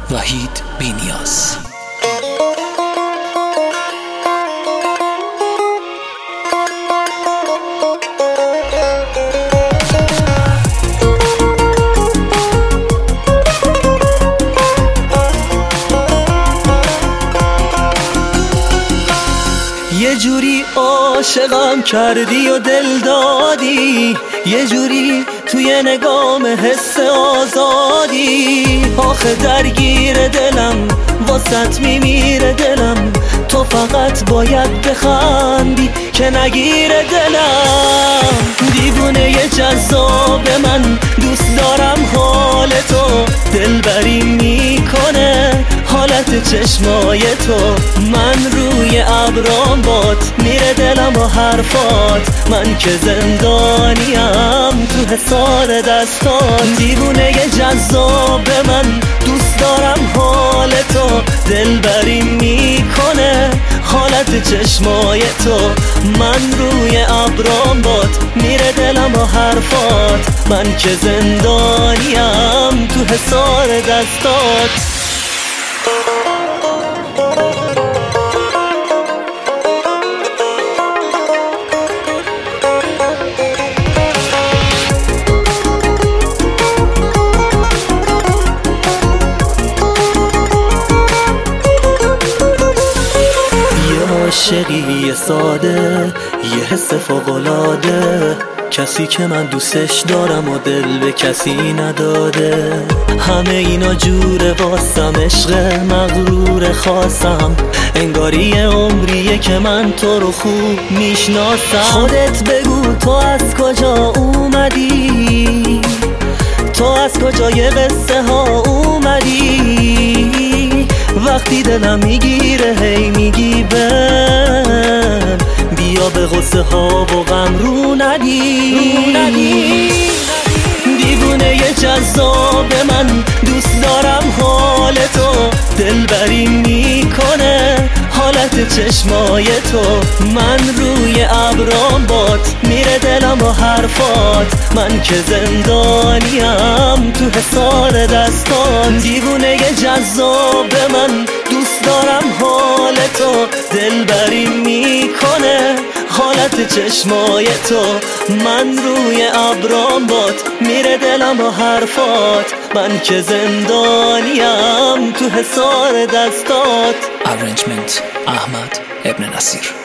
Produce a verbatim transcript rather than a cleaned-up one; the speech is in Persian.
وحید بی‌نیاز. یه جوری عاشقم کردی و دل دادی، یه جوری توی نگام حس آزادی. آخه درگیر دلم واسط میمیره دلم، تو فقط باید بخندی که نگیره دلم. دیوونه یه جذاب من دوست دارم حال تو، دلبری میکنه حالت چشمای تو. من روی ابرام باد میره دلم با حرفات، من که زندانیم تو حصار دستات. دیوونه یه جذاب من دوست دارم حال تو، دلبری میکنه حالت چشمای تو. من روی ابرام باد میره دلم با حرفات، من که زندانیم تو حصار دستات. عاشقی ساده، یه حس فوق‌العاده، کسی که من دوستش دارم و دل به کسی نداده. همه اینا جوره واسم، عشق مغرور خاصم، انگاری یه عمریه که من تو رو خوب میشناسم. خودت بگو تو از کجا اومدی، تو از کجای قصه ها اومدی. وقتی دلم میگیره هی میگی بم، بیا به غصه ها و غم رو ندی. دیوونه یه جذاب من دوست دارم حال تو، دلبری میکنه حالت چشمای تو. من روی ابرام باد میره دلم با حرفات، من که زندانیم تو حصار دستات. دیوونه یه جذاب من دوست دارم حال تو، دلبری میکنه حالت چشمای تو. من روی ابرام باد میره دلم با حرفات، من که زندانیم تو حصار دستات. Arrangement احمد ابن نصیر.